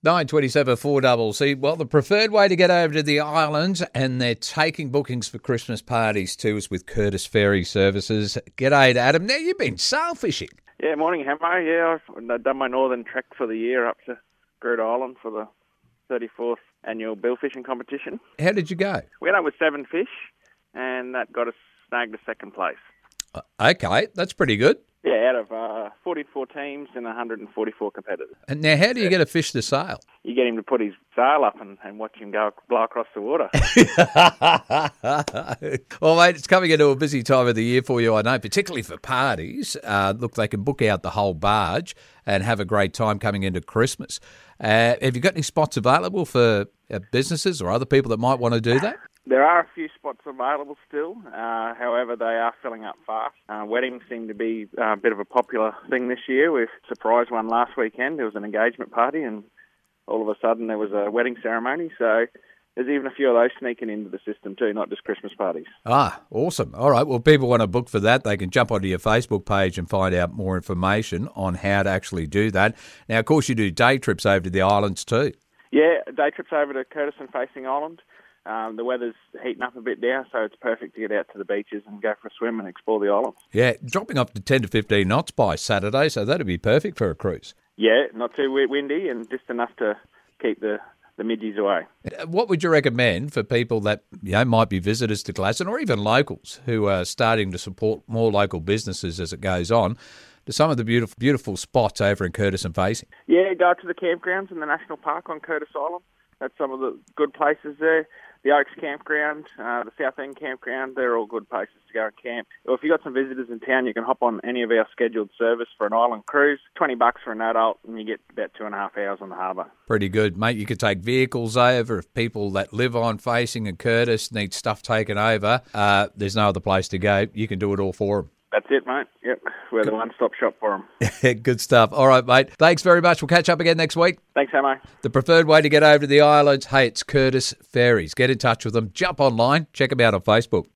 927 4CC. Well, the preferred way to get over to the islands, and they're taking bookings for Christmas parties too, is with Curtis Ferry Services. G'day to Adam. Now, you've been sail fishing. Yeah, morning, Hamo. Yeah, I've done my northern trek for the year up to Groote Island for the 34th annual bill fishing competition. How did you go? We went up with 7 fish, and that got us snagged to second place. Okay, that's pretty good. Yeah, out of 44 teams and 144 competitors. And now, how do you get a fish to sail? You get him to put his sail up and watch him blow across the water. Well, mate, it's coming into a busy time of the year for you, I know, particularly for parties. Look, they can book out the whole barge and have a great time coming into Christmas. Have you got any spots available for businesses or other people that might want to do that? There are a few spots available still, however, they are filling up fast. Weddings seem to be a bit of a popular thing this year. We've surprised one last weekend. There was an engagement party, and all of a sudden there was a wedding ceremony. So there's even a few of those sneaking into the system too, not just Christmas parties. Ah, awesome. All right, well, people want to book for that. They can jump onto your Facebook page and find out more information on how to actually do that. Now, of course, you do day trips over to the islands too. Yeah, day trips over to Curtis and Facing Island. The weather's heating up a bit now, so it's perfect to get out to the beaches and go for a swim and explore the island. Yeah, dropping up to 10 to 15 knots by Saturday, so that'd be perfect for a cruise. Yeah, not too windy and just enough to keep the midgies away. What would you recommend for people that might be visitors to Gladstone or even locals who are starting to support more local businesses as it goes on, to some of the beautiful spots over in Curtis and Facing? Yeah, go to the campgrounds in the National Park on Curtis Island. That's some of the good places there. The Oaks Campground, the South End Campground, they're all good places to go and camp. Or if you've got some visitors in town, you can hop on any of our scheduled service for an island cruise. $20 for an adult, and you get about 2.5 hours on the harbour. Pretty good, mate. You could take vehicles over. If people that live on Facing and Curtis need stuff taken over, there's no other place to go. You can do it all for them. That's it, mate. Yep, we're the one-stop shop for them. Good stuff. All right, mate. Thanks very much. We'll catch up again next week. Thanks, Hamo. The preferred way to get over to the islands, hey, it's Curtis Ferries. Get in touch with them. Jump online. Check them out on Facebook.